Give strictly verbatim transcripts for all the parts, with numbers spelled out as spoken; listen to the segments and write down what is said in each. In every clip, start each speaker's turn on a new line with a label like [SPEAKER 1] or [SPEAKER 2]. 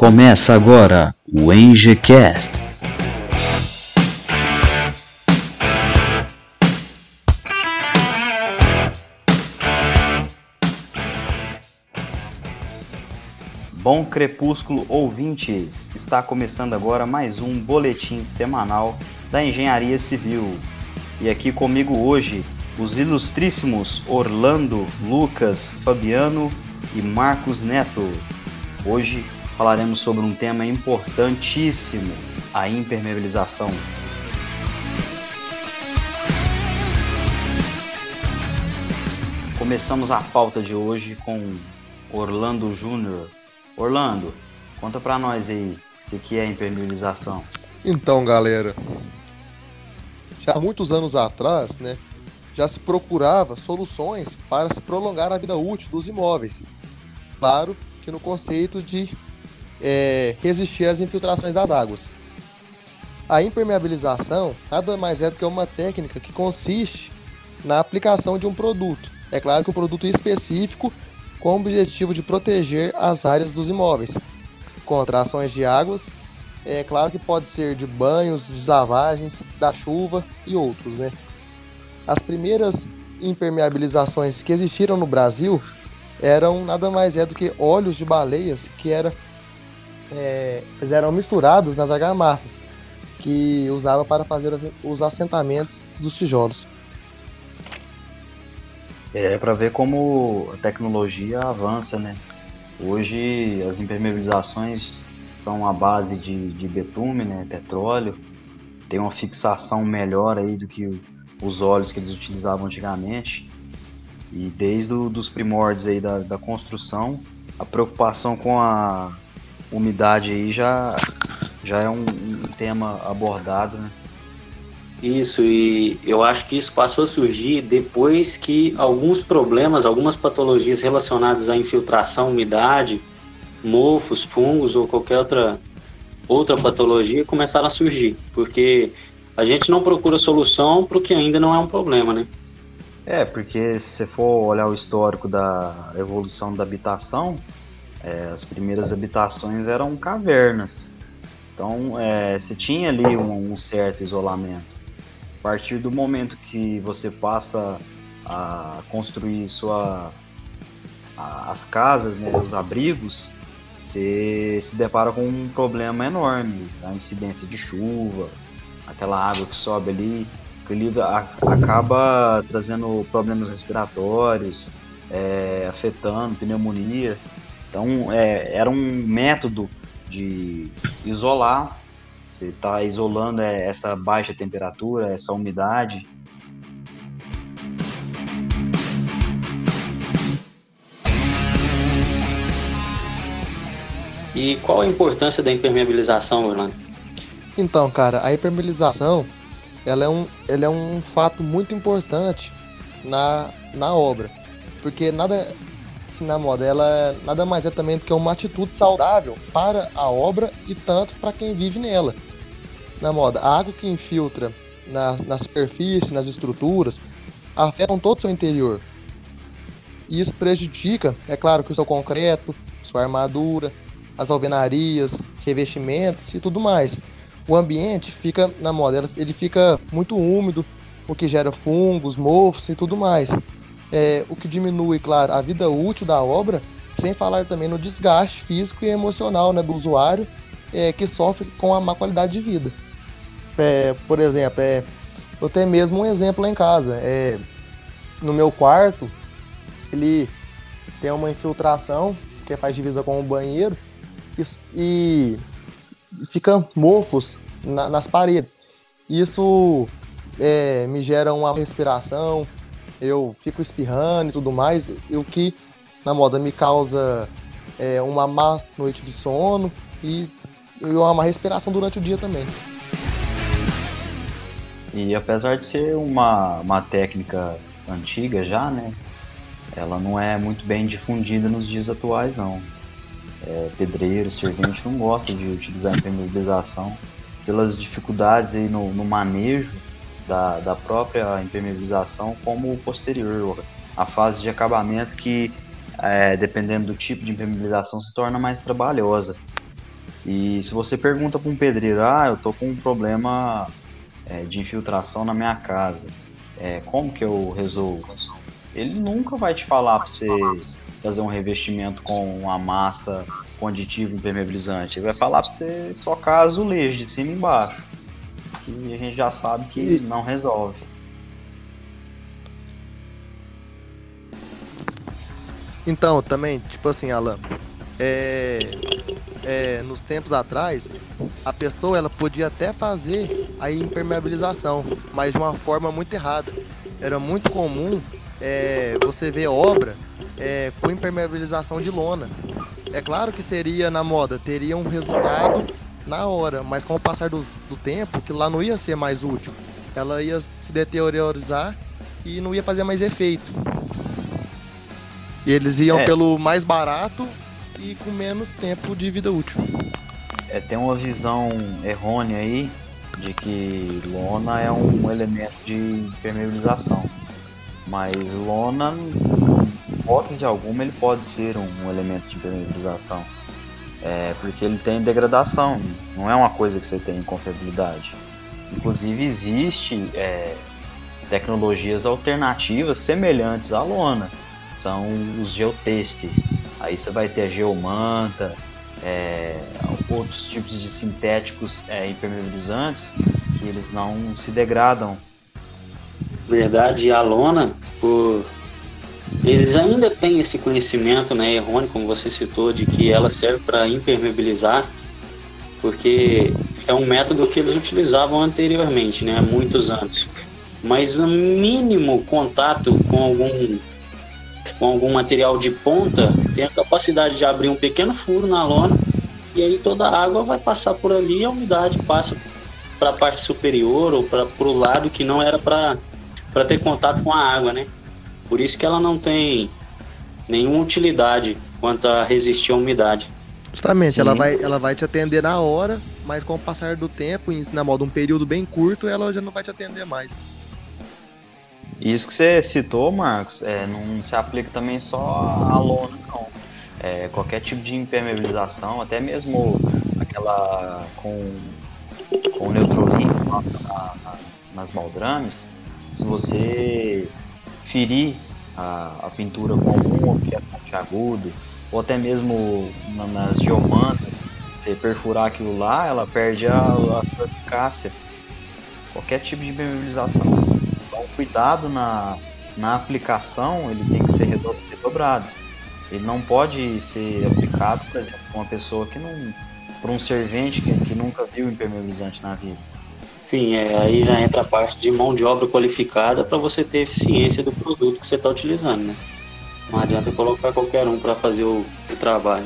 [SPEAKER 1] Começa agora o ENGECast. Bom crepúsculo, ouvintes! Está começando agora mais um boletim semanal da Engenharia Civil. E aqui comigo hoje os ilustríssimos Orlando, Lucas, Fabiano e Marcos Neto. Hoje falaremos sobre um tema importantíssimo, a impermeabilização. Começamos a pauta de hoje com Orlando Júnior. Orlando, conta pra nós aí o que é a impermeabilização.
[SPEAKER 2] Então, galera, já há muitos anos atrás, né, já se procurava soluções para se prolongar a vida útil dos imóveis. Claro que no conceito de é, resistir às infiltrações das águas. A impermeabilização nada mais é do que uma técnica que consiste na aplicação de um produto. É claro que um produto específico com o objetivo de proteger as áreas dos imóveis contra ações de águas. É claro que pode ser de banhos, de lavagens, da chuva e outros, né? As primeiras impermeabilizações que existiram no Brasil eram nada mais é do que óleos de baleias que era, é, eram misturados nas argamassas que usava para fazer os assentamentos dos tijolos.
[SPEAKER 1] É para ver como a tecnologia avança, né? Hoje as impermeabilizações são a base de, de betume, né? Petróleo, tem uma fixação melhor aí do que os óleos que eles utilizavam antigamente. E desde os primórdios aí da, da construção, a preocupação com a umidade aí já, já é um, um tema abordado, né?
[SPEAKER 3] Isso, e eu acho que isso passou a surgir depois que alguns problemas, algumas patologias relacionadas à infiltração, umidade, mofos, fungos ou qualquer outra, outra patologia começaram a surgir, porque a gente não procura solução para o que ainda não é um problema, né?
[SPEAKER 1] É, porque se você for olhar o histórico da evolução da habitação, é, as primeiras habitações eram cavernas. Então, é, você tinha ali um, um certo isolamento. A partir do momento que você passa a construir sua, a, as casas, né, os abrigos, você se depara com um problema enorme, a incidência de chuva, aquela água que sobe ali, que ele a, acaba trazendo problemas respiratórios, é, afetando pneumonia. Então, é, era um método de isolar. Você está isolando essa baixa temperatura, essa umidade.
[SPEAKER 3] E qual a importância da impermeabilização, Orlando?
[SPEAKER 2] Então, cara, a impermeabilização ela é um, ela é um fato muito importante na, na obra, porque nada assim, na moda, ela nada mais é também do que uma atitude saudável para a obra e tanto para quem vive nela. Na moda, a água que infiltra na, na superfície, nas estruturas, afetam todo o seu interior. E isso prejudica, é claro, que o seu concreto, sua armadura, as alvenarias, revestimentos e tudo mais. O ambiente fica, na moda, ele fica muito úmido, o que gera fungos, mofos e tudo mais. É, o que diminui, claro, a vida útil da obra, sem falar também no desgaste físico e emocional, né, do usuário, é, que sofre com a má qualidade de vida. É, por exemplo, é, eu tenho mesmo um exemplo lá em casa. É, no meu quarto, ele tem uma infiltração que faz divisa com o banheiro e, e fica mofos na, nas paredes. Isso é, me gera uma respiração, eu fico espirrando e tudo mais, e o que na moda me causa é, uma má noite de sono e, e uma má respiração durante o dia também.
[SPEAKER 1] E apesar de ser uma, uma técnica antiga já, né, ela não é muito bem difundida nos dias atuais, não. É, pedreiro, servente não gosta de utilizar a impermeabilização pelas dificuldades aí no, no manejo da, da própria impermeabilização, como o posterior, a fase de acabamento que, é, dependendo do tipo de impermeabilização, se torna mais trabalhosa. E se você pergunta para um pedreiro, ah, eu tô com um problema é, de infiltração na minha casa, é, como que eu resolvo? Ele nunca vai te falar para você fazer um revestimento com uma massa com aditivo impermeabilizante. Ele vai falar para você socar azulejo de cima e embaixo, que a gente já sabe que não resolve.
[SPEAKER 2] Então, também, tipo assim, Alan, é, é, nos tempos atrás, a pessoa ela podia até fazer a impermeabilização, mas de uma forma muito errada. Era muito comum é, você ver obra é, com impermeabilização de lona. É claro que seria na moda, teria um resultado na hora, mas com o passar do, do tempo, que lá não ia ser mais útil. Ela ia se deteriorizar e não ia fazer mais efeito. E eles iam
[SPEAKER 1] É.
[SPEAKER 2] pelo mais barato e com menos tempo de vida útil.
[SPEAKER 1] É, tem uma visão errônea aí de que lona é um elemento de impermeabilização. Mas lona, em hipótese alguma, ele pode ser um, um elemento de impermeabilização. É, porque ele tem degradação, não é uma coisa que você tem em confiabilidade. Inclusive, existe é, tecnologias alternativas semelhantes à lona. São os geotêxteis. Aí você vai ter a geomanta, é, outros tipos de sintéticos é, impermeabilizantes que eles não se degradam.
[SPEAKER 3] Verdade, a lona, por... eles ainda têm esse conhecimento, né, errôneo, como você citou, de que ela serve para impermeabilizar, porque é um método que eles utilizavam anteriormente, né, há muitos anos. Mas o mínimo contato com algum com algum material de ponta, tem a capacidade de abrir um pequeno furo na lona e aí toda a água vai passar por ali e a umidade passa para a parte superior ou para o lado que não era para ter contato com a água, né? Por isso que ela não tem nenhuma utilidade quanto a resistir à umidade.
[SPEAKER 2] Justamente,
[SPEAKER 1] Sim.
[SPEAKER 2] ela vai, ela vai te atender na hora, mas com o passar do tempo, em, na moda um período bem curto, ela já não vai te atender mais.
[SPEAKER 1] E isso que você citou, Marcos, é, não se aplica também só à lona, não. É, qualquer tipo de impermeabilização, até mesmo aquela com, com neutrolina na, na, nas baldrames, se você ferir a, a pintura com algum objeto pontiagudo, ou até mesmo na, nas geomantas, você perfurar aquilo lá, ela perde a, a sua eficácia. Qualquer tipo de impermeabilização. Então, cuidado na, na aplicação, ele tem que ser redobrado. Ele não pode ser aplicado, por exemplo, por uma pessoa que não... por um servente que, que nunca viu impermeabilizante na vida.
[SPEAKER 3] Sim, é, aí já entra a parte de mão de obra qualificada para você ter eficiência do produto que você está utilizando, né? Não adianta colocar qualquer um para fazer o, o trabalho.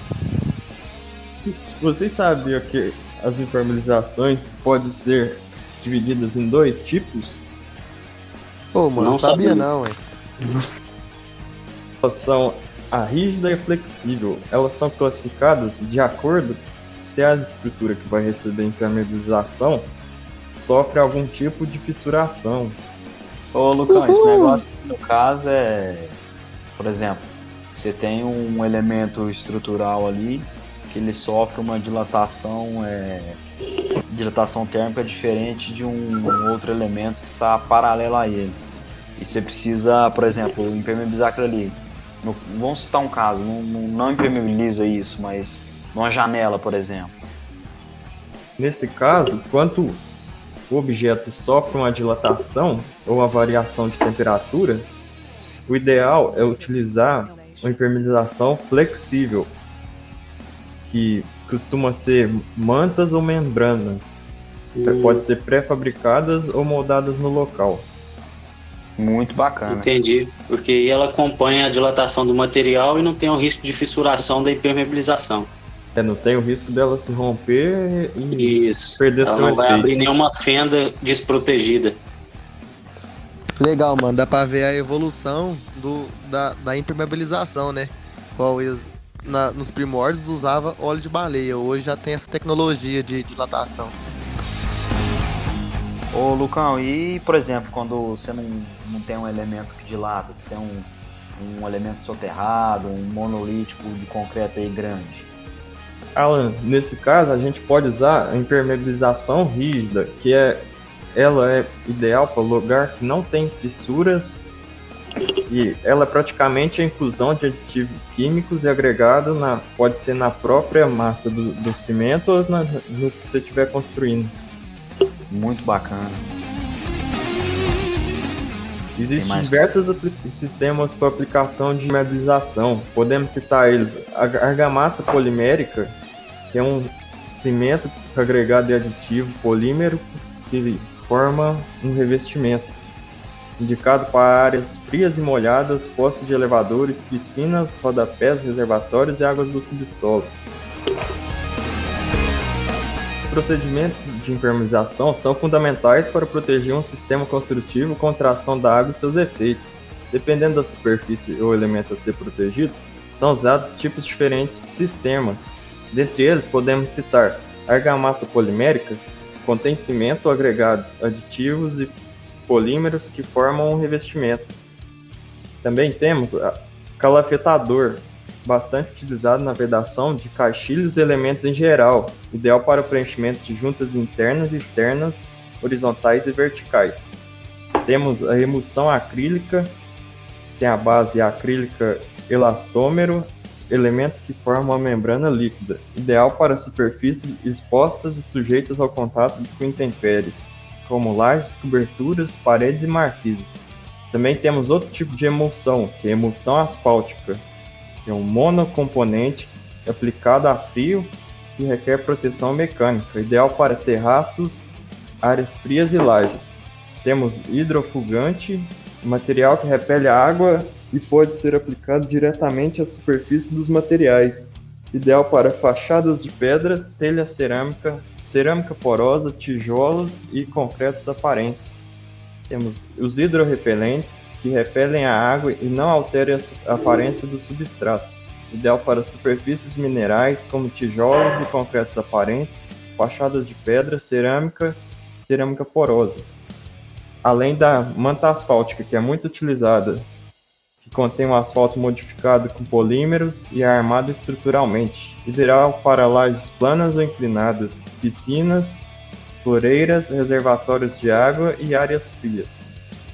[SPEAKER 4] Vocês sabiam que as impermeabilizações podem ser divididas em dois tipos?
[SPEAKER 2] Pô, mano,
[SPEAKER 3] Não
[SPEAKER 2] não sabia
[SPEAKER 3] sabia.
[SPEAKER 2] não, hein?
[SPEAKER 4] Elas são a rígida e a flexível. Elas são classificadas de acordo se a estrutura que vai receber impermeabilização sofre algum tipo de fissuração.
[SPEAKER 1] Ô, Lucão, esse negócio no caso é, por exemplo, você tem um elemento estrutural ali que ele sofre uma dilatação, é, dilatação térmica diferente de um outro elemento que está paralelo a ele. E você precisa, por exemplo, impermeabilizar aquilo ali. No, vamos citar um caso, não, não, não impermeabiliza isso, mas numa janela, por exemplo.
[SPEAKER 4] Nesse caso, quando o objeto sofre uma dilatação ou uma variação de temperatura, o ideal é utilizar uma impermeabilização flexível, que costuma ser mantas ou membranas.
[SPEAKER 3] Hum.
[SPEAKER 4] Pode ser pré-fabricadas ou moldadas no local.
[SPEAKER 1] Muito bacana.
[SPEAKER 3] Entendi, porque aí ela acompanha a dilatação do material e não tem o risco de fissuração da impermeabilização.
[SPEAKER 4] É, não tem o risco dela se romper e
[SPEAKER 3] Isso,
[SPEAKER 4] perder
[SPEAKER 3] ela
[SPEAKER 4] seu
[SPEAKER 3] não vai
[SPEAKER 4] efeito.
[SPEAKER 3] abrir nenhuma fenda desprotegida.
[SPEAKER 2] Legal, mano, dá pra ver a evolução do, da, da impermeabilização, né? Qual eles, na, nos primórdios usava óleo de baleia, hoje já tem essa tecnologia de dilatação.
[SPEAKER 1] Ô, Lucão, e por exemplo, quando você não, não tem um elemento que dilata, você tem um, um elemento soterrado, um monolítico de concreto aí grande,
[SPEAKER 4] Alan, nesse caso, a gente pode usar a impermeabilização rígida, que é, ela é ideal para lugar que não tem fissuras, e ela é praticamente a inclusão de aditivos químicos e agregado, na, pode ser na própria massa do, do cimento ou na, no que você estiver construindo.
[SPEAKER 1] Muito bacana.
[SPEAKER 4] Existem diversos sistemas para aplicação de impermeabilização. Podemos citar eles: a argamassa polimérica, que é um cimento agregado de aditivo polímero que forma um revestimento, indicado para áreas frias e molhadas, postes de elevadores, piscinas, rodapés, reservatórios e águas do subsolo. Procedimentos de impermeabilização são fundamentais para proteger um sistema construtivo contra a ação da água e seus efeitos. Dependendo da superfície ou elemento a ser protegido, são usados tipos diferentes de sistemas. Dentre eles, podemos citar a argamassa polimérica, que contém cimento, agregados, aditivos e polímeros que formam um revestimento. Também temos o calafetador, bastante utilizado na vedação de caixilhos e elementos em geral, ideal para o preenchimento de juntas internas e externas, horizontais e verticais. Temos a remoção acrílica, tem a base acrílica elastômero, elementos que formam a membrana líquida, ideal para superfícies expostas e sujeitas ao contato com intempéries, como lajes, coberturas, paredes e marquises. Também temos outro tipo de emulsão, que é a emulsão asfáltica, é um monocomponente aplicado a frio e requer proteção mecânica, ideal para terraços, áreas frias e lajes. Temos hidrofugante, material que repele a água e pode ser aplicado diretamente à superfície dos materiais, ideal para fachadas de pedra, telha cerâmica, cerâmica porosa, tijolos e concretos aparentes. Temos os hidrorrepelentes, que repelem a água e não alteram a aparência do substrato, ideal para superfícies minerais como tijolos e concretos aparentes, fachadas de pedra, cerâmica e cerâmica porosa. Além da manta asfáltica, que é muito utilizada, que contém um asfalto modificado com polímeros e é armado estruturalmente, ideal para lajes planas ou inclinadas, piscinas, floreiras, reservatórios de água e áreas frias.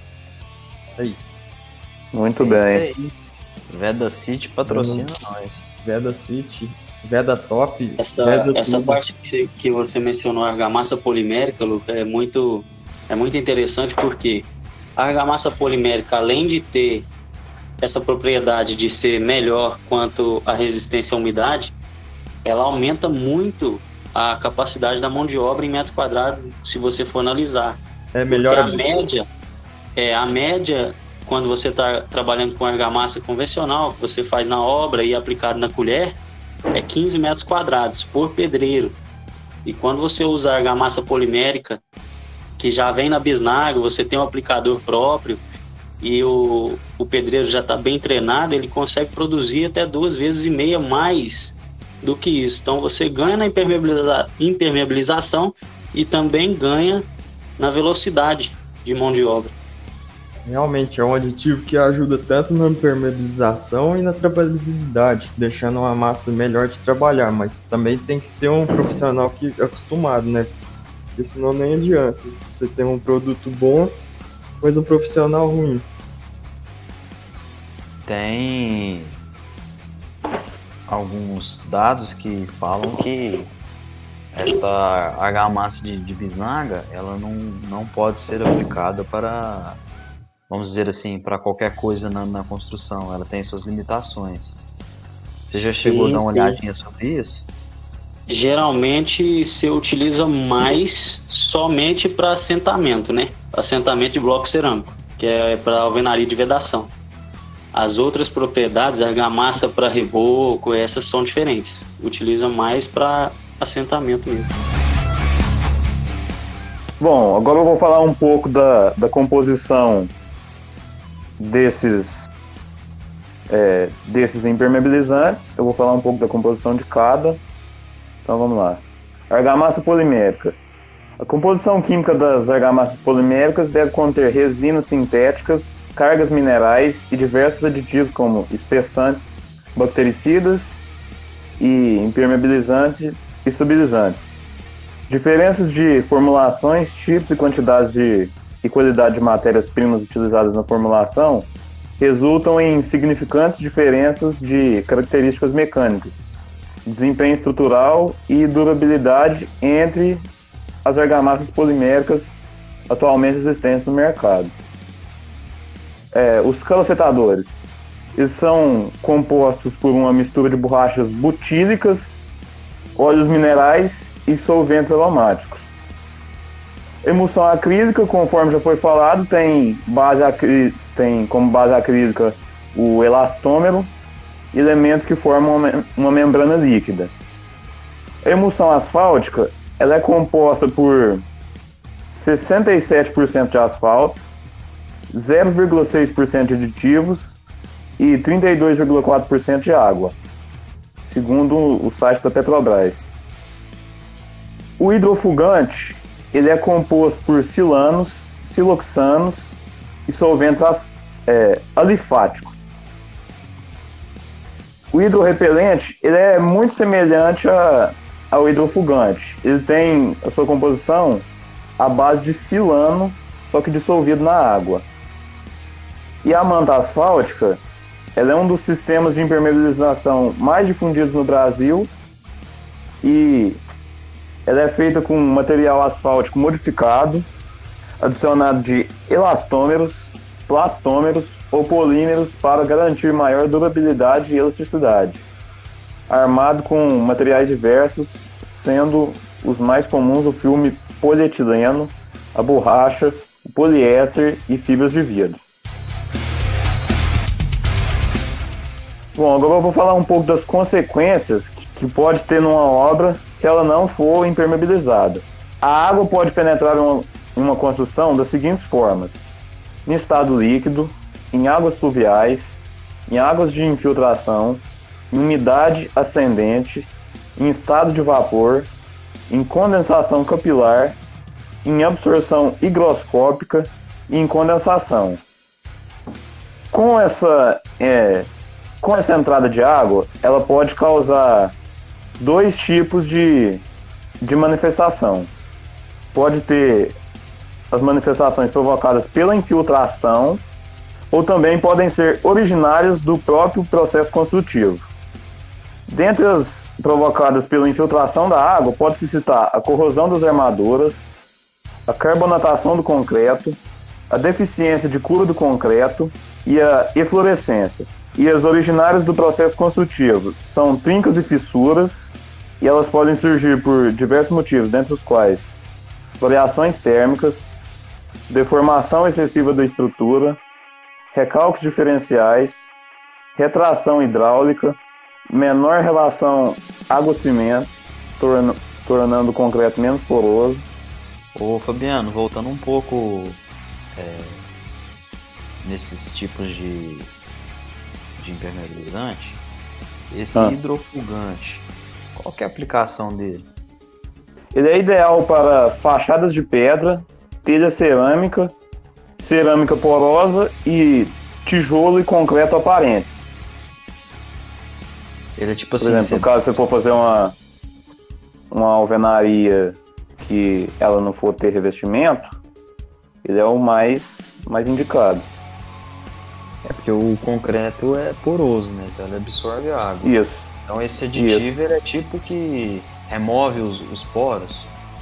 [SPEAKER 4] Isso aí.
[SPEAKER 5] Muito
[SPEAKER 1] É
[SPEAKER 5] bem.
[SPEAKER 1] isso aí. Veda City patrocina nós.
[SPEAKER 4] Veda City, Veda Top,
[SPEAKER 3] Essa,
[SPEAKER 4] Veda
[SPEAKER 3] essa
[SPEAKER 4] tudo.
[SPEAKER 3] parte que, que você mencionou, a argamassa polimérica, Luca, é muito, é muito interessante porque a argamassa polimérica, além de ter essa propriedade de ser melhor quanto à resistência à umidade, ela aumenta muito a capacidade da mão de obra em metro quadrado, se você for analisar.
[SPEAKER 4] É melhor.
[SPEAKER 3] Porque a média, é, a média, quando você está trabalhando com argamassa convencional, que você faz na obra e aplicado na colher, é quinze metros quadrados por pedreiro. E quando você usa a argamassa polimérica, que já vem na bisnaga, você tem um aplicador próprio e o, o pedreiro já está bem treinado, ele consegue produzir até duas vezes e meia mais do que isso. Então você ganha na impermeabiliza- impermeabilização e também ganha na velocidade de mão de obra.
[SPEAKER 4] Realmente é um aditivo que ajuda tanto na impermeabilização e na trabalhabilidade, deixando uma massa melhor de trabalhar, mas também tem que ser um profissional que é acostumado, né? Porque senão nem adianta. Você tem um produto bom, mas um profissional ruim.
[SPEAKER 1] Tem alguns dados que falam que esta argamassa de, de bisnaga, ela não, não pode ser aplicada para, vamos dizer assim, para qualquer coisa na, na construção. Ela tem suas limitações. Você já chegou
[SPEAKER 3] Sim,
[SPEAKER 1] a dar uma
[SPEAKER 3] sim.
[SPEAKER 1] olhadinha sobre isso?
[SPEAKER 3] Geralmente se utiliza mais somente para assentamento, né? Assentamento de bloco cerâmico, que é para alvenaria de vedação. As outras propriedades, argamassa para reboco, essas são diferentes. Utiliza mais para assentamento mesmo.
[SPEAKER 5] Bom, agora eu vou falar um pouco da, da composição desses, é, desses impermeabilizantes. Eu vou falar um pouco da composição de cada. Então vamos lá. Argamassa polimérica. A composição química das argamassas poliméricas deve conter resinas sintéticas, cargas minerais e diversos aditivos como espessantes, bactericidas e impermeabilizantes e estabilizantes. Diferenças de formulações, tipos e quantidades de, e qualidade de matérias-primas utilizadas na formulação resultam em significantes diferenças de características mecânicas, desempenho estrutural e durabilidade entre as argamassas poliméricas atualmente existentes no mercado. É, os calafetadores, eles são compostos por uma mistura de borrachas butílicas, óleos minerais e solventes aromáticos. Emulsão acrílica, conforme já foi falado, tem, base acrí... tem como base acrílica o elastômero, elementos que formam uma, uma membrana líquida. A emulsão asfáltica, ela é composta por sessenta e sete por cento de asfalto, zero vírgula seis por cento de aditivos e trinta e dois vírgula quatro por cento de água, segundo o site da Petrobras. O hidrofugante, ele é composto por silanos, siloxanos e solventes é, alifáticos. O hidrorrepelente, ele é muito semelhante a, ao hidrofugante. Ele tem a sua composição à base de silano, só que dissolvido na água. E a manta asfáltica, ela é um dos sistemas de impermeabilização mais difundidos no Brasil e ela é feita com material asfáltico modificado, adicionado de elastômeros, plastômeros ou polímeros para garantir maior durabilidade e elasticidade. Armado com materiais diversos, sendo os mais comuns o filme polietileno, a borracha, o poliéster e fibras de vidro. Bom, agora eu vou falar um pouco das consequências que pode ter numa obra se ela não for impermeabilizada. A água pode penetrar em uma construção das seguintes formas: em estado líquido, em águas pluviais, em águas de infiltração, em umidade ascendente, em estado de vapor, em condensação capilar, em absorção higroscópica e em condensação. Com essa, é, com essa entrada de água, ela pode causar dois tipos de, de manifestação. Pode ter as manifestações provocadas pela infiltração ou também podem ser originárias do próprio processo construtivo. Dentre as provocadas pela infiltração da água, pode-se citar a corrosão das armaduras, a carbonatação do concreto, a deficiência de cura do concreto e a eflorescência. E as originárias do processo construtivo são trincas e fissuras, e elas podem surgir por diversos motivos, dentre os quais variações térmicas, deformação excessiva da estrutura, recalques diferenciais, retração hidráulica, menor relação água-cimento, torna, tornando o concreto menos poroso.
[SPEAKER 1] Ô Fabiano, voltando um pouco é, nesses tipos de, de impermeabilizante, esse ah. hidrofugante, qual que é a aplicação dele?
[SPEAKER 5] Ele é ideal para fachadas de pedra, telha cerâmica, cerâmica porosa e tijolo e concreto aparentes.
[SPEAKER 1] Ele é tipo
[SPEAKER 5] Por
[SPEAKER 1] assim...
[SPEAKER 5] exemplo,
[SPEAKER 1] você...
[SPEAKER 5] caso você for fazer uma, uma alvenaria que ela não for ter revestimento, ele é o mais, mais indicado.
[SPEAKER 1] É porque o concreto é poroso, né? Então ele absorve a água.
[SPEAKER 5] Isso.
[SPEAKER 1] Então esse aditivo ele é tipo que remove os, os poros.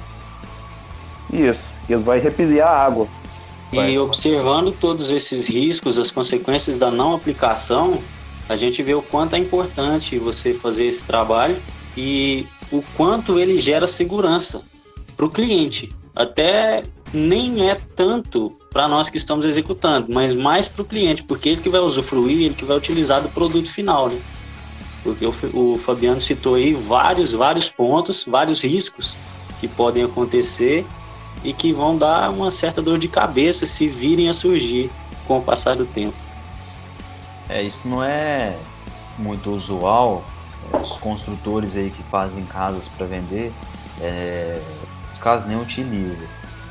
[SPEAKER 5] Isso. Ele vai repelir a água.
[SPEAKER 3] E
[SPEAKER 5] vai.
[SPEAKER 3] Observando todos esses riscos, as consequências da não aplicação, a gente vê o quanto é importante você fazer esse trabalho e o quanto ele gera segurança para o cliente. Até nem é tanto para nós que estamos executando, mas mais para o cliente, porque ele que vai usufruir, ele que vai utilizar do produto final, né? Porque o, o Fabiano citou aí vários, vários pontos, vários riscos que podem acontecer e que vão dar uma certa dor de cabeça se virem a surgir com o passar do tempo.
[SPEAKER 1] É, isso não é muito usual. Os construtores aí que fazem casas para vender, é, os casos nem utilizam.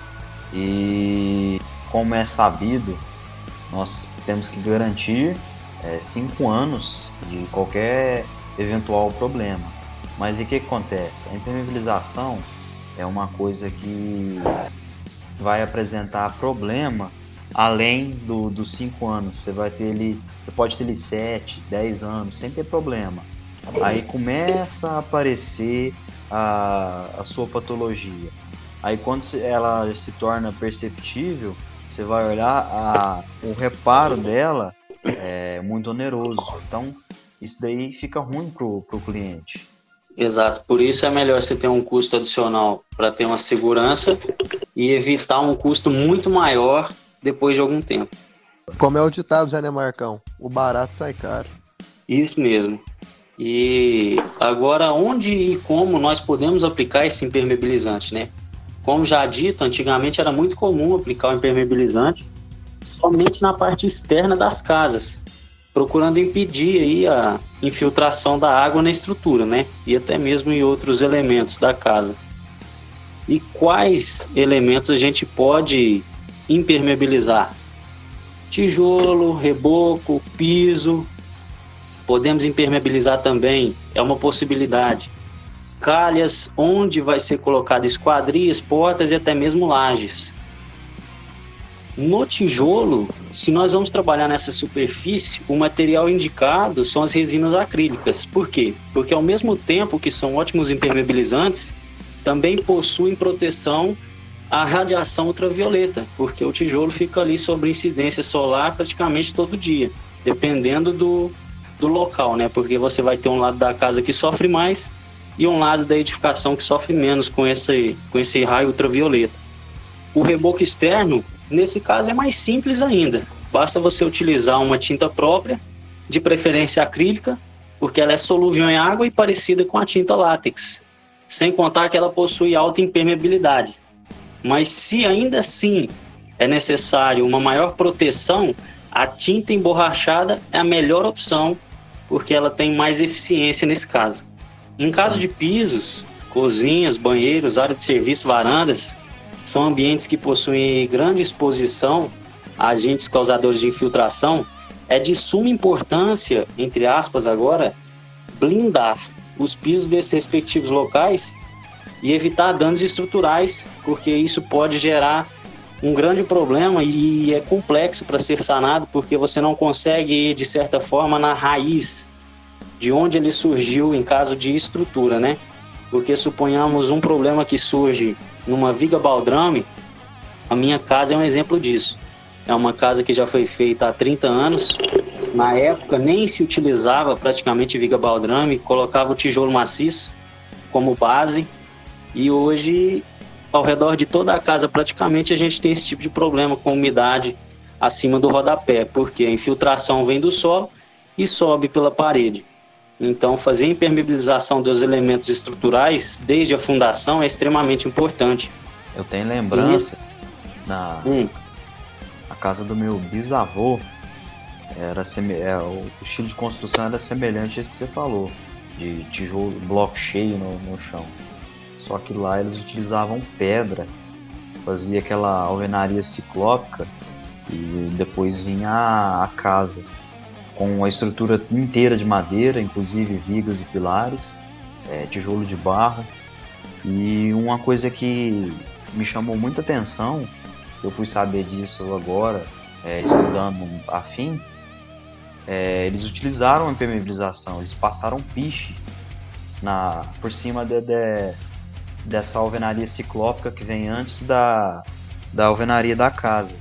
[SPEAKER 1] E como é sabido, nós temos que garantir é, cinco anos de qualquer eventual problema. Mas e o que, que acontece? A impermeabilização é uma coisa que vai apresentar problema além do, dos cinco anos. Você vai ter ele, você pode ter ele sete, dez anos, sem ter problema. Aí começa a aparecer a, a sua patologia. Aí quando ela se torna perceptível, você vai olhar, a, o reparo dela é muito oneroso. Então isso daí fica ruim pro, pro cliente.
[SPEAKER 3] Exato, por isso é melhor você ter um custo adicional para ter uma segurança e evitar um custo muito maior depois de algum tempo.
[SPEAKER 2] Como é o ditado já, né, Marcão? O barato sai caro.
[SPEAKER 3] Isso mesmo. E agora, onde e como nós podemos aplicar esse impermeabilizante, né? Como já dito, antigamente era muito comum aplicar o impermeabilizante somente na parte externa das casas, procurando impedir aí a infiltração da água na estrutura, né? E até mesmo em outros elementos da casa. E quais elementos a gente pode impermeabilizar? Tijolo, reboco, piso. Podemos impermeabilizar também, é uma possibilidade. Calhas, onde vai ser colocado esquadrias, portas e até mesmo lajes. No tijolo, se nós vamos trabalhar nessa superfície, o material indicado são as resinas acrílicas. Por quê? Porque ao mesmo tempo que são ótimos impermeabilizantes, também possuem proteção à radiação ultravioleta, porque o tijolo fica ali sob incidência solar praticamente todo dia, dependendo do, do local, né? Porque você vai ter um lado da casa que sofre mais e um lado da edificação que sofre menos com esse, com esse raio ultravioleta. O reboco externo, nesse caso, é mais simples ainda. Basta você utilizar uma tinta própria, de preferência acrílica, porque ela é solúvel em água e parecida com a tinta látex, sem contar que ela possui alta impermeabilidade. Mas se ainda assim é necessário uma maior proteção, a tinta emborrachada é a melhor opção, porque ela tem mais eficiência nesse caso. Em caso de pisos, cozinhas, banheiros, área de serviço, varandas, são ambientes que possuem grande exposição a agentes causadores de infiltração. É de suma importância, entre aspas agora, blindar os pisos desses respectivos locais e evitar danos estruturais, porque isso pode gerar um grande problema e é complexo para ser sanado, porque você não consegue ir, de certa forma, na raiz de onde ele surgiu em caso de estrutura, né? Porque suponhamos um problema que surge numa viga baldrame, a minha casa é um exemplo disso. É uma casa que já foi feita há trinta anos. Na época nem se utilizava praticamente viga baldrame, colocava o tijolo maciço como base. E hoje, ao redor de toda a casa, praticamente a gente tem esse tipo de problema com umidade acima do rodapé, porque a infiltração vem do solo e sobe pela parede. Então, fazer a impermeabilização dos elementos estruturais, desde a fundação, é extremamente importante.
[SPEAKER 1] Eu tenho lembranças na hum. a casa do meu bisavô, era seme... é, o estilo de construção era semelhante a esse que você falou, de tijolo, bloco cheio no, no chão. Só que lá eles utilizavam pedra, fazia aquela alvenaria ciclópica e depois vinha a, a casa com a estrutura inteira de madeira, inclusive vigas e pilares, é, tijolo de barro. E uma coisa que me chamou muita atenção, eu fui saber disso agora, é, estudando a fim, é, eles utilizaram a impermeabilização, eles passaram piche na, por cima de, de, dessa alvenaria ciclópica que vem antes da, da alvenaria da casa.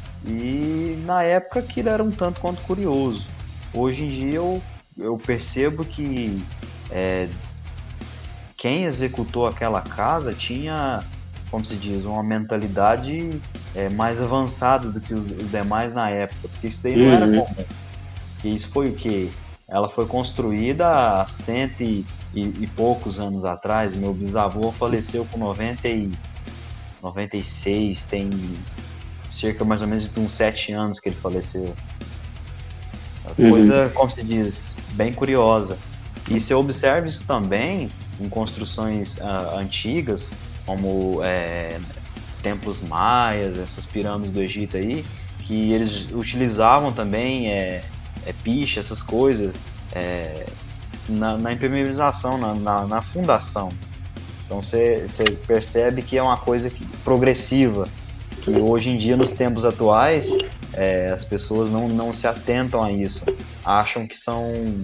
[SPEAKER 1] E na época aquilo era um tanto quanto curioso. Hoje em dia eu, eu percebo que é, quem executou aquela casa tinha, como se diz, uma mentalidade é, mais avançada do que os, os demais na época, porque isso daí não era comum. Porque isso foi o quê? Ela foi construída há cento e, e, e poucos anos atrás. Meu bisavô faleceu com noventa e, noventa e seis, tem cerca mais ou menos de uns sete anos que ele faleceu. Coisa, uhum. como se diz, bem curiosa. E se eu observo isso também em construções uh, antigas, como é, templos maias, essas pirâmides do Egito aí, que eles utilizavam também é, é, piche, essas coisas, é, na, na impermeabilização, na, na, na fundação. Então você percebe que é uma coisa que, progressiva, que hoje em dia, nos tempos atuais, é, as pessoas não, não se atentam a isso, acham que são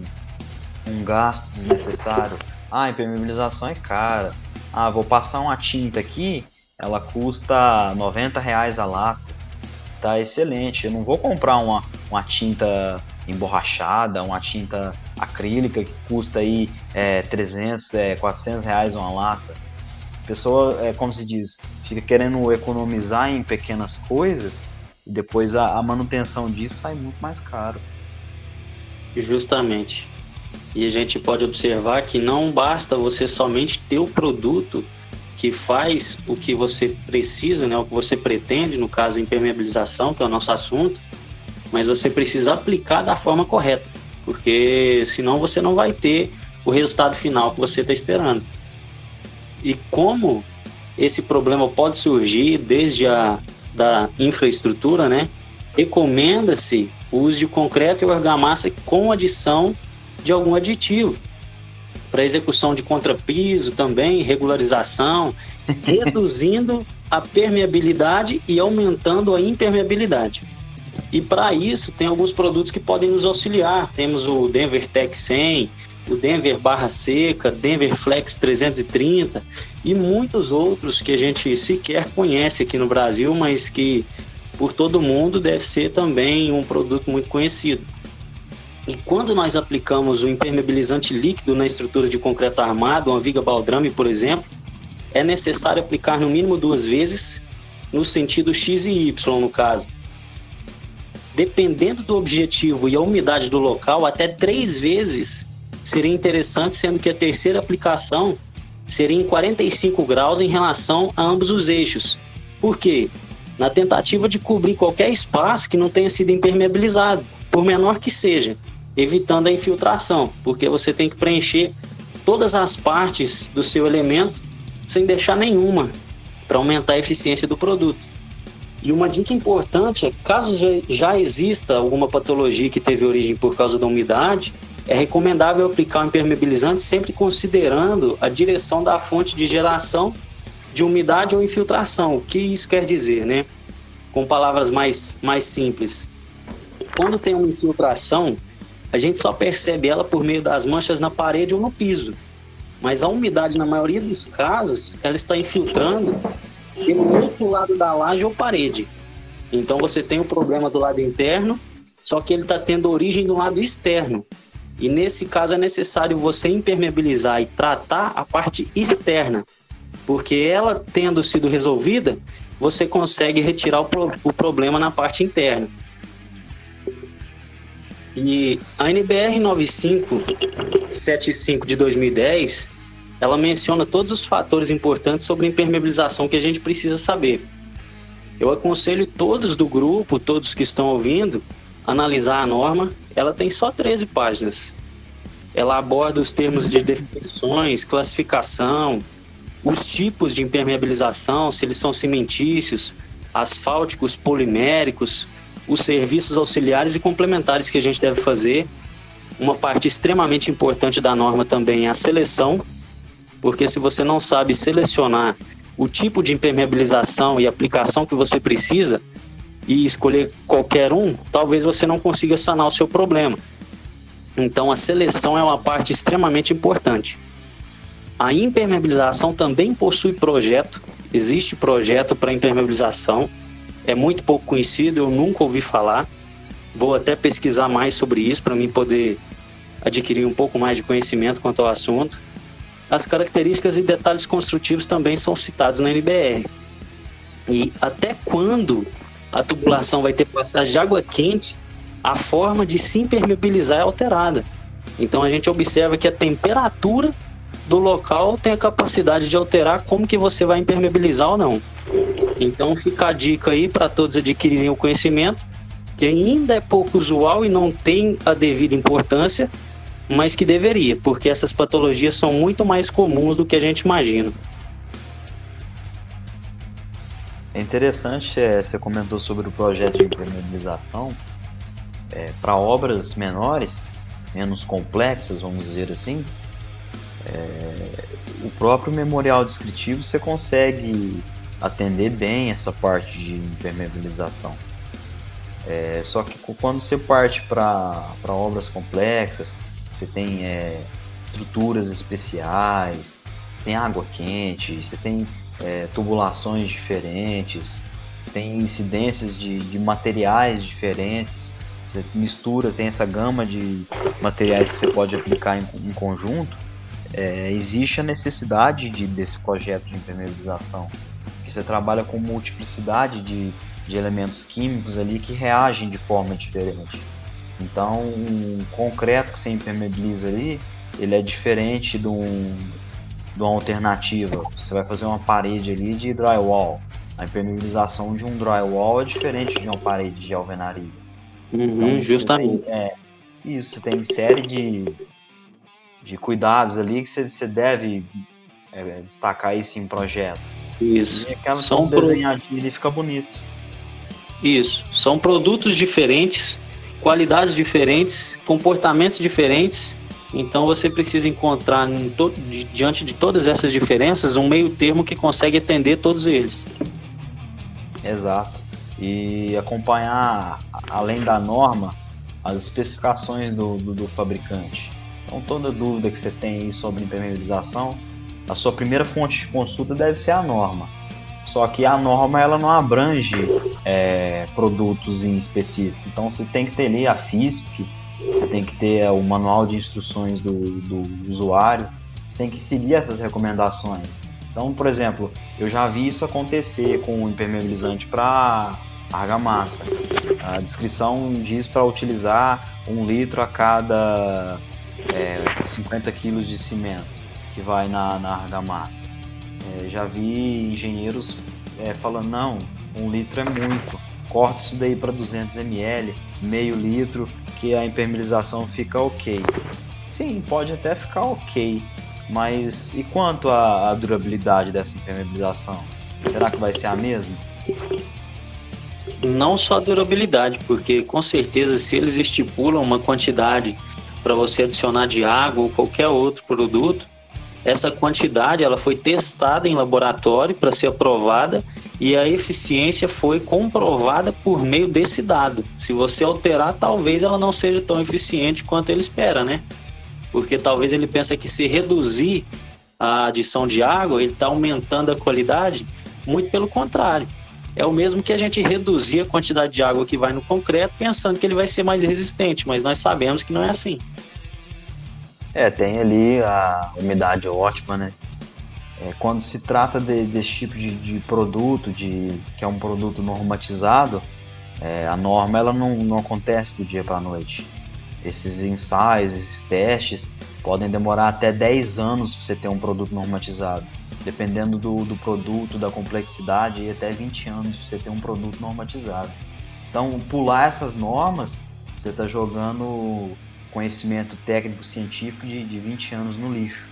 [SPEAKER 1] um gasto desnecessário. Ah, a impermeabilização é cara. Ah, vou passar uma tinta aqui, ela custa noventa reais a lata. Tá excelente. Eu não vou comprar uma, uma tinta emborrachada, uma tinta acrílica que custa aí é, trezentos, é, quatrocentos reais uma lata. A pessoa, é, como se diz, fica querendo economizar em pequenas coisas e depois a, a manutenção disso sai muito mais caro.
[SPEAKER 3] Justamente. E a gente pode observar que não basta você somente ter o produto que faz o que você precisa, né, o que você pretende, no caso a impermeabilização, que é o nosso assunto, mas você precisa aplicar da forma correta, porque senão você não vai ter o resultado final que você está esperando. E como esse problema pode surgir desde a da infraestrutura, né, recomenda-se o uso de concreto e argamassa com adição de algum aditivo, para execução de contrapiso também, regularização, reduzindo a permeabilidade e aumentando a impermeabilidade. E para isso tem alguns produtos que podem nos auxiliar. Temos o Denver Tech cem, o Denver Barra Seca, Denver Flex trezentos e trinta e muitos outros que a gente sequer conhece aqui no Brasil, mas que por todo mundo deve ser também um produto muito conhecido. E quando nós aplicamos o impermeabilizante líquido na estrutura de concreto armado, uma viga baldrame, por exemplo, é necessário aplicar no mínimo duas vezes, no sentido X e Y, no caso. Dependendo do objetivo e a umidade do local, até três vezes seria interessante, sendo que a terceira aplicação seria em quarenta e cinco graus em relação a ambos os eixos. Por quê? Na tentativa de cobrir qualquer espaço que não tenha sido impermeabilizado, por menor que seja, evitando a infiltração, porque você tem que preencher todas as partes do seu elemento sem deixar nenhuma, para aumentar a eficiência do produto. E uma dica importante é, caso já exista alguma patologia que teve origem por causa da umidade, é recomendável aplicar o impermeabilizante sempre considerando a direção da fonte de geração de umidade ou infiltração. O que isso quer dizer, né? Com palavras mais, mais simples. Quando tem uma infiltração, a gente só percebe ela por meio das manchas na parede ou no piso. Mas a umidade, na maioria dos casos, ela está infiltrando pelo outro lado da laje ou parede. Então você tem o problema do lado interno, só que ele está tendo origem do lado externo. E nesse caso é necessário você impermeabilizar e tratar a parte externa, porque ela tendo sido resolvida, você consegue retirar o, pro- o problema na parte interna. E a N B R nove cinco sete cinco de dois mil e dez, ela menciona todos os fatores importantes sobre impermeabilização que a gente precisa saber. Eu aconselho todos do grupo, todos que estão ouvindo, analisar a norma. Ela tem só treze páginas. Ela aborda os termos de definições, classificação, os tipos de impermeabilização, se eles são cimentícios, asfálticos, poliméricos, os serviços auxiliares e complementares que a gente deve fazer. Uma parte extremamente importante da norma também é a seleção, porque se você não sabe selecionar o tipo de impermeabilização e aplicação que você precisa e escolher qualquer um, talvez você não consiga sanar o seu problema. Então a seleção é uma parte extremamente importante. A impermeabilização também possui projeto, existe projeto para impermeabilização, é muito pouco conhecido, eu nunca ouvi falar. Vou até pesquisar mais sobre isso para mim poder adquirir um pouco mais de conhecimento quanto ao assunto. As características e detalhes construtivos também são citados na N B R. E até quando a tubulação vai ter passagem de água quente, a forma de se impermeabilizar é alterada. Então a gente observa que a temperatura do local tem a capacidade de alterar como que você vai impermeabilizar ou não. Então fica a dica aí para todos adquirirem o conhecimento, que ainda é pouco usual e não tem a devida importância, mas que deveria, porque essas patologias são muito mais comuns do que a gente imagina.
[SPEAKER 1] É interessante, é, você comentou sobre o projeto de impermeabilização. É, para obras menores, menos complexas, vamos dizer assim, é, o próprio memorial descritivo você consegue atender bem essa parte de impermeabilização. É, só que quando você parte para obras complexas, você tem é, estruturas especiais, tem água quente, você tem é, tubulações diferentes, tem incidências de, de materiais diferentes, você mistura, tem essa gama de materiais que você pode aplicar em, em conjunto. É, existe a necessidade de, desse projeto de impermeabilização, que você trabalha com multiplicidade de, de elementos químicos ali que reagem de forma diferente. Então, um concreto que você impermeabiliza ali, ele é diferente de, um, de uma alternativa. Você vai fazer uma parede ali de drywall. A impermeabilização de um drywall é diferente de uma parede de alvenaria.
[SPEAKER 3] Uhum,
[SPEAKER 1] então,
[SPEAKER 3] justamente.
[SPEAKER 1] Tem, é, isso, tem série de, de cuidados ali que você, você deve é, destacar isso em projeto.
[SPEAKER 3] Isso.
[SPEAKER 1] E aquela
[SPEAKER 3] São
[SPEAKER 1] desenhadinha ali fica bonito.
[SPEAKER 3] Isso. São produtos diferentes, qualidades diferentes, comportamentos diferentes. Então você precisa encontrar em to- diante de todas essas diferenças um meio termo que consegue atender todos eles.
[SPEAKER 1] Exato. E acompanhar, além da norma, as especificações do, do, do fabricante. Então toda dúvida que você tem aí sobre impermeabilização, a sua primeira fonte de consulta deve ser a norma. Só que a norma ela não abrange é, produtos em específico. Então você tem que ter ali a F I S P, você tem que ter o manual de instruções do, do usuário, você tem que seguir essas recomendações. Então, por exemplo, eu já vi isso acontecer com o impermeabilizante para argamassa. A descrição diz para utilizar um litro a cada é, cinquenta quilos de cimento que vai na, na argamassa. É, já vi engenheiros é, falando, não, um litro é muito, corta isso daí para duzentos mililitros, meio litro, que a impermeabilização fica ok. Sim, pode até ficar ok, mas e quanto à, à durabilidade dessa impermeabilização? Será que vai ser a mesma?
[SPEAKER 3] Não só a durabilidade, porque com certeza se eles estipulam uma quantidade para você adicionar de água ou qualquer outro produto, essa quantidade ela foi testada em laboratório para ser aprovada e a eficiência foi comprovada por meio desse dado. Se você alterar, talvez ela não seja tão eficiente quanto ele espera, né? Porque talvez ele pensa que se reduzir a adição de água, ele está aumentando a qualidade. Muito pelo contrário. É o mesmo que a gente reduzir a quantidade de água que vai no concreto pensando que ele vai ser mais resistente, mas nós sabemos que não é assim.
[SPEAKER 1] É, tem ali a umidade ótima, né? É, quando se trata de, desse tipo de, de produto, de, que é um produto normatizado, é, a norma ela não, não acontece do dia para a noite. Esses ensaios, esses testes podem demorar até dez anos para você ter um produto normatizado. Dependendo do, do produto, da complexidade, e até vinte anos para você ter um produto normatizado. Então, pular essas normas, você está jogando conhecimento técnico-científico de, de vinte anos no lixo.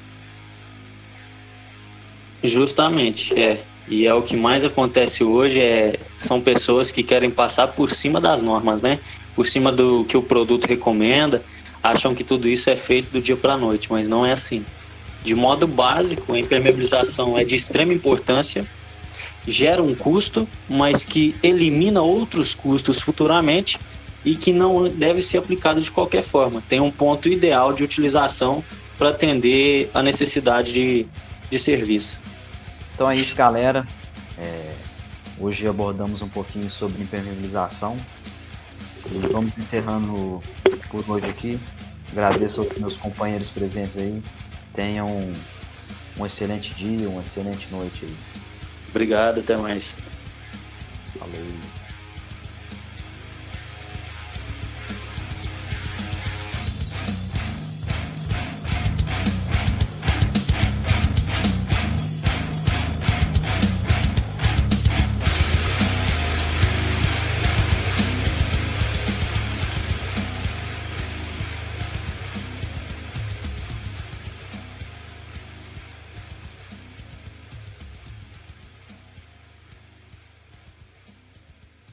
[SPEAKER 3] Justamente, é. E é o que mais acontece hoje, é, são pessoas que querem passar por cima das normas, né? Por cima do que o produto recomenda, acham que tudo isso é feito do dia para a noite, mas não é assim. De modo básico, a impermeabilização é de extrema importância, gera um custo, mas que elimina outros custos futuramente e que não deve ser aplicado de qualquer forma. Tem um ponto ideal de utilização para atender a necessidade de, de serviço.
[SPEAKER 1] Então é isso, galera. É, hoje abordamos um pouquinho sobre impermeabilização e vamos encerrando por hoje aqui. Agradeço aos meus companheiros presentes aí. Tenham um, um excelente dia, uma excelente noite aí.
[SPEAKER 3] Obrigado, até mais.
[SPEAKER 1] Falou.